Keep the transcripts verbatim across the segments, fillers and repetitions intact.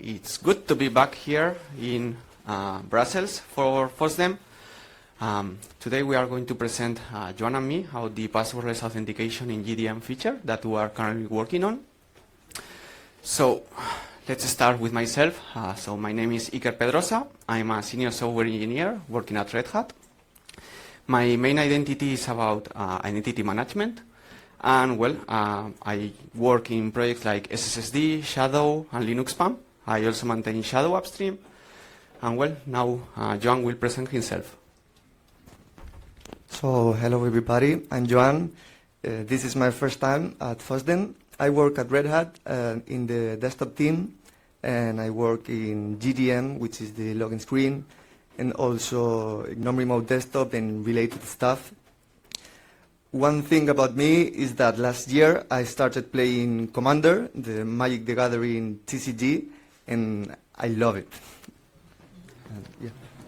It's good to be back here in uh, Brussels for FOSDEM. Um, today we are going to present uh, Joan and me how the passwordless authentication in G D M feature that we are currently working on. So let's start with myself. Uh, so my name is Iker Pedrosa. I'm a senior software engineer working at Red Hat. My main identity is about uh, identity management. And well, uh, I work in projects like S S S D, Shadow, and Linux P A M. I also maintain Shadow Upstream. And well, now uh, Joan will present himself. So, hello everybody, I'm Joan. Uh, this is my first time at FOSDEM. I work at Red Hat uh, in the desktop team, and I work in G D M, which is the login screen, and also non-remote desktop and related stuff. One thing about me is that last year I started playing Commander, the Magic the Gathering T C G, and I love it. Uh, yeah.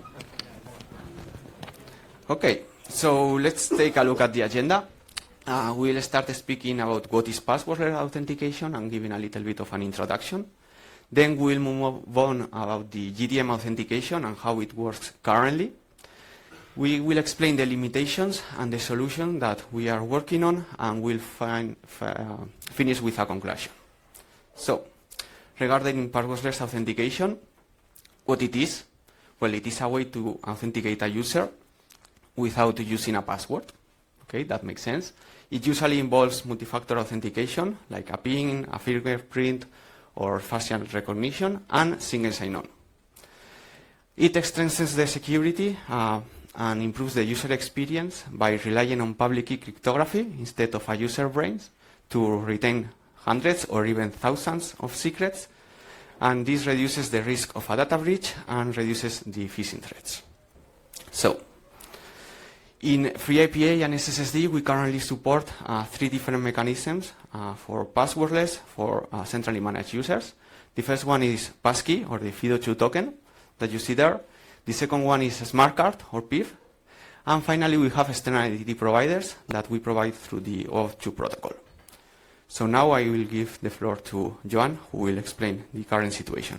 Okay, so let's take a look at the agenda. Uh, we'll start speaking about what is passwordless authentication and giving a little bit of an introduction. Then we'll move on about the G D M authentication and how it works currently. We will explain the limitations and the solution that we are working on, and we'll find, uh, finish with a conclusion. So, regarding passwordless authentication, what it is? Well, it is a way to authenticate a user without using a password. Okay, that makes sense. It usually involves multi-factor authentication, like a PIN, a fingerprint, or facial recognition, and single sign-on. It strengthens the security uh, and improves the user experience by relying on public key cryptography instead of a user brains to retain hundreds or even thousands of secrets, and this reduces the risk of a data breach and reduces the phishing threats. So, in FreeIPA and S S S D, we currently support uh, three different mechanisms uh, for passwordless for uh, centrally managed users. The first one is passkey, or the FIDO two token that you see there. The second one is smart card, or P I F. And finally, we have external identity providers that we provide through the OAuth two protocol. So now I will give the floor to Joan, who will explain the current situation.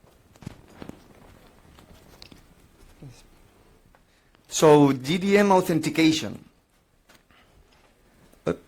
So, G D M authentication. Uh,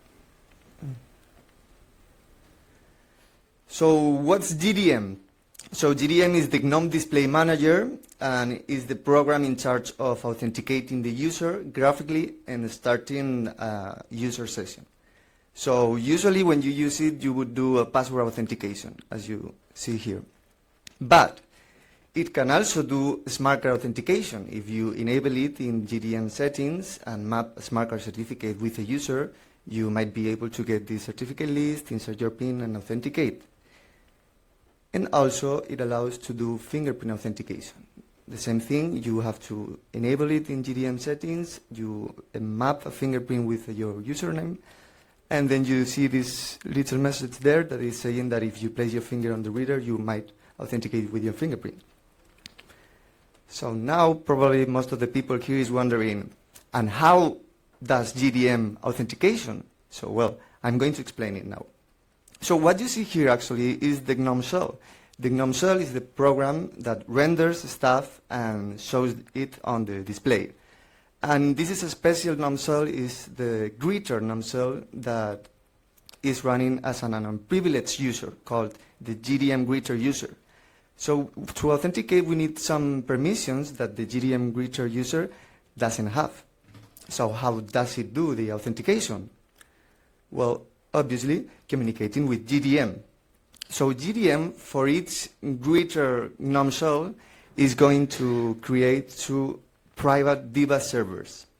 so, what's G D M? So, G D M is the GNOME Display Manager and is the program in charge of authenticating the user graphically and starting a user session. So, usually when you use it, you would do a password authentication, as you see here. But it can also do smart card authentication. If you enable it in G D M settings and map a smart card certificate with a user, you might be able to get the certificate list, insert your PIN, and authenticate. And also, it allows to do fingerprint authentication. The same thing, you have to enable it in G D M settings, you map a fingerprint with your username, and then you see this little message there that is saying that if you place your finger on the reader, you might authenticate with your fingerprint. So now probably most of the people here is wondering, and how does G D M authentication? So well, I'm going to explain it now. So what you see here actually is the GNOME shell. The GNOME shell is the program that renders stuff and shows it on the display. And this is a special GNOME shell, is the greeter GNOME shell that is running as an unprivileged user called the G D M greeter user. So to authenticate, we need some permissions that the G D M greeter user doesn't have. So how does it do the authentication? Well, obviously, communicating with G D M. So G D M, for each greeter GNOME shell, is going to create two private D B A servers.